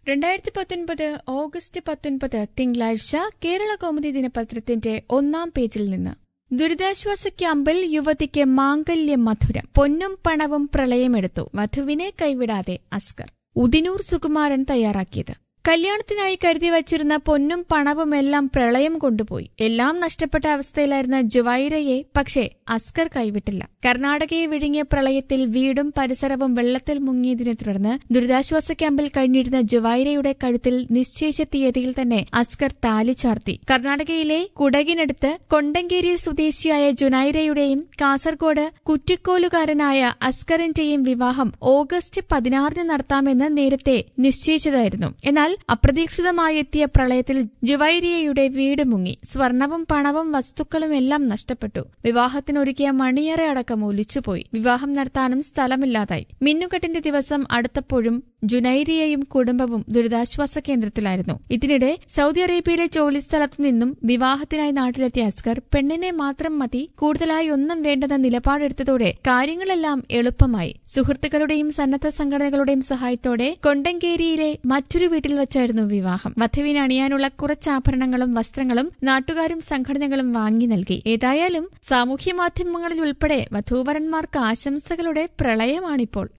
2019 August 19 തിങ്കളാഴ്ച കേരളകൗമുദി ദിനപത്രത്തിന്റെ 1-ാം പേജിൽ നിന്ന്. ദുരിതാശ്വാസ ക്യാമ്പിൽ യുവതിക്ക് മാംഗല്യ മധുരം, പൊന്നും പണവും പ്രളയമെടുത്തു, വധുവിനെ കൈവിടാതെ അസ്കർ. ഉദിനൂർ സുകുമാരൻ തയ്യാറാക്കിയത്. കല്യാണത്തിനായി കരുതി വച്ചിരുന്ന പൊന്നും പണവുമെല്ലാം പ്രളയം കൊണ്ടുപോയി. എല്ലാം നഷ്ടപ്പെട്ട അവസ്ഥയിലായിരുന്ന ജുവൈറയെ പക്ഷേ അസ്കർ കൈവിട്ടില്ല. കർണാടകയെ വിഴുങ്ങിയ പ്രളയത്തിൽ വീടും പരിസരവും വെള്ളത്തിൽ മുങ്ങിയതിനെ തുടർന്ന് ദുരിതാശ്വാസ ക്യാമ്പിൽ കഴിഞ്ഞിരുന്ന ജുവൈറയുടെ കഴുത്തിൽ നിശ്ചയിച്ച തീയതിയിൽ തന്നെ അസ്കർ താലി ചാർത്തി. കർണാടകയിലെ കുടകിനടുത്ത് കൊണ്ടങ്കേരി സ്വദേശിയായ ജുനൈറയുടെയും കാസർഗോഡ് കുറ്റിക്കോലുകാരനായ അസ്കറിന്റെയും വിവാഹം ഓഗസ്റ്റ് 16 നടത്താമെന്ന് നേരത്തെ നിശ്ചയിച്ചതായിരുന്നു. എന്നാൽ അപ്രതീക്ഷിതമായി എത്തിയ പ്രളയത്തിൽ ജുവൈറിയയുടെ വീട് മുങ്ങി. സ്വർണവും പണവും വസ്തുക്കളും എല്ലാം നഷ്ടപ്പെട്ടു. വിവാഹത്തിനൊരുക്കിയ മണിയറ അടക്കം ഒലിച്ചുപോയി. വിവാഹം നടത്താനും സ്ഥലമില്ലാതായി. മിന്നുകെട്ടിന്റെ ദിവസം അടുത്തപ്പോഴും ജുനൈറിയയും കുടുംബവും ദുരിതാശ്വാസ കേന്ദ്രത്തിലായിരുന്നു. ഇതിനിടെ സൗദി അറേബ്യയിലെ ജോലിസ്ഥലത്തു നിന്നും വിവാഹത്തിനായി നാട്ടിലെത്തിയ അസ്കർ പെണ്ണിനെ മാത്രം മതി, കൂടുതലായി ഒന്നും വേണ്ടെന്ന നിലപാടെടുത്തതോടെ കാര്യങ്ങളെല്ലാം എളുപ്പമായി. സുഹൃത്തുക്കളുടെയും സന്നദ്ധ സംഘടനകളുടെയും സഹായത്തോടെ കൊണ്ടങ്കേരിയിലെ മറ്റൊരു വീട്ടിൽ വച്ചായിരുന്നു വിവാഹം. വധുവിന് അണിയാനുള്ള കുറച്ച് ആഭരണങ്ങളും വസ്ത്രങ്ങളും നാട്ടുകാരും സംഘടനകളും വാങ്ങി നൽകി. ഏതായാലും സാമൂഹ്യമാധ്യമങ്ങളിൽ ഉൾപ്പെടെ വധൂവരന്മാർക്ക് ആശംസകളുടെ പ്രളയമാണിപ്പോൾ.